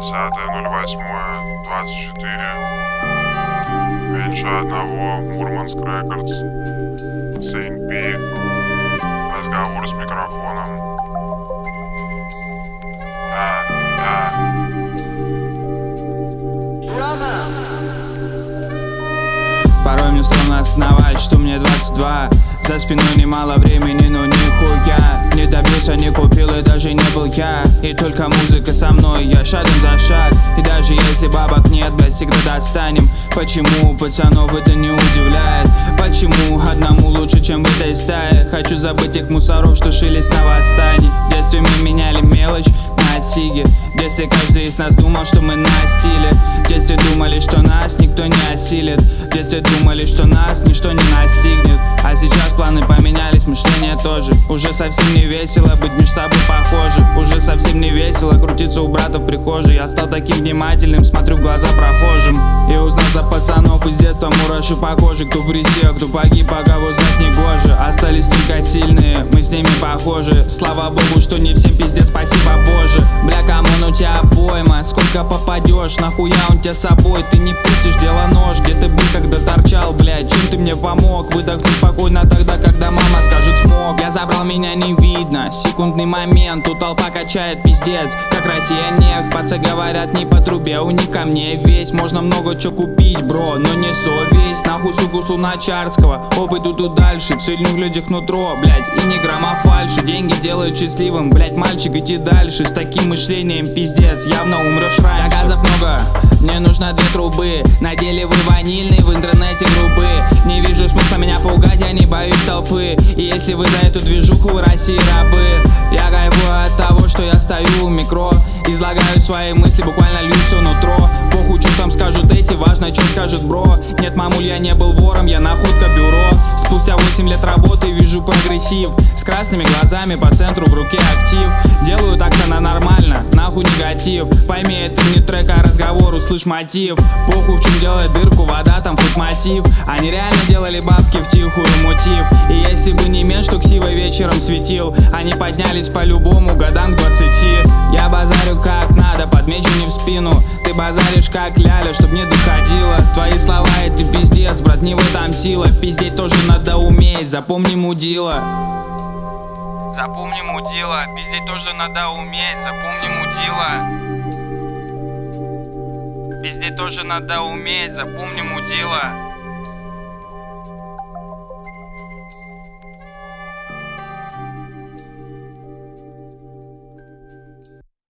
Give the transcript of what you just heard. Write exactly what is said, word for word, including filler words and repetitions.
десятое ноль восьмое двадцать четыре. Меньше одного. Мурманск Рекордс. Сейн Пи. Разговор с микрофоном. Да, да. Порой мне стрёмно осознавать, что мне двадцать два. За спиной немало времени, но нихуя не добился, не купил и даже не был я. И только музыка со мной, я шагом за шаг. И даже если бабок нет, блядь, всегда достанем. Почему пацанов это не удивляет? Почему одному лучше, чем в этой стае? Хочу забыть тех мусоров, что шились на восстании. В детстве мы меняли мелочь на стиге. В детстве каждый из нас думал, что мы на стиле. В детстве думали, что нас никто не осилит. В детстве думали, что нас ничто не настигнет. А сейчас планы поменялись, мышление тоже. Уже совсем не весело быть между собой похожи. Уже совсем не весело крутиться у брата в прихожей. Я стал таким внимательным, смотрю в глаза прохожим. И узнал за пацанов из детства мураши по коже. Кто присел, кто погиб, пока узнать не гоже. Остались только сильные, мы с ними похожи. Слава богу, что не всем пиздец, спасибо боже. Бля, камон, у тебя пойма, сколько попадешь? Нахуя он тебя с собой, ты не пустишь, дело нож. Где ты был, когда торчал, блядь, чем ты мне помог? Выдохну спокойно тогда, когда мама скажет смог. Я забрал, меня не видно, секундный момент. Тут толпа качает пиздец, как Россия нефть. Пацы говорят не по трубе, у них ко мне весь. Можно много чё купить, бро, но не совесть. Нахуй суку с Луначарского, оп, иду тут дальше. Цельню в людях нутро, блядь, и не грамма фальши. Деньги делают счастливым, блядь, мальчик, иди дальше. С таким мышлением пиздец, явно умрешь раньше. Заказов много, мне нужно две трубы. На деле вы ванильный, в интернете грубы. Не вижу смысла меня пугать, я не боюсь толпы. И если вы за эту движуху в России рабы, я кайфую от того, что я стою у микро. Излагаю свои мысли, буквально лью всё нутро. Похуй, что там скажут эти, важно, что скажет бро. Нет, мамуль, я не был вором, я находка бюро. Спустя восемь лет работы вижу прогрессив. С красными глазами по центру в руке актив. Делаю так-то на нормально, нахуй негатив. Пойми, это не трек, а разговор, услышь мотив. Похуй, в чем делает дырку, вода там хоть мотив. Они реально делали бабки в тихую мотив. И если бы не мен, что ксивой вечером светил, они поднялись по-любому годам к двадцати. Я базарю как надо, подмечу не в спину. Ты базаришь как ляля, чтоб не доходило. Твои слова это пиздец, брат, не в этом сила. Пиздеть тоже надо уметь, запомни мудила. Запомни мудила, пиздеть тоже надо уметь, запомни мудила. Пиздеть тоже надо уметь, запомни мудила.